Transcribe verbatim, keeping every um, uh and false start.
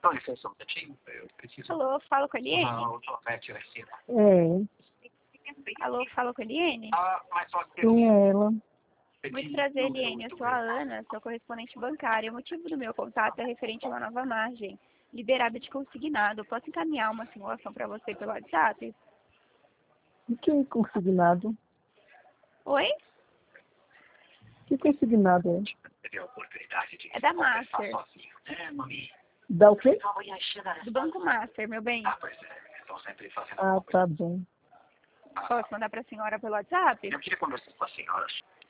Com licença um minutinho, eu preciso... Alô, falo com a Eliane? Não, eu tô mete lá em cima. É, Alô, falo com a Eliane? Ah, mas só que... quem é ela? Muito prazer, Eliane. Eu sou a Ana, sou correspondente bancária. O motivo do meu contato é referente a uma nova margem liberada de consignado. Posso encaminhar uma simulação para você pelo WhatsApp? O que é consignado? Oi? O que consignado é? Teve a oportunidade de É da conversar Master. sozinho, né, mami? Dá o quê? Do Banco Master, meu bem. Ah, pois é, estão sempre fazendo Ah, alguma coisa. tá bom. Posso mandar para a senhora pelo WhatsApp? Eu queria conversar com a senhora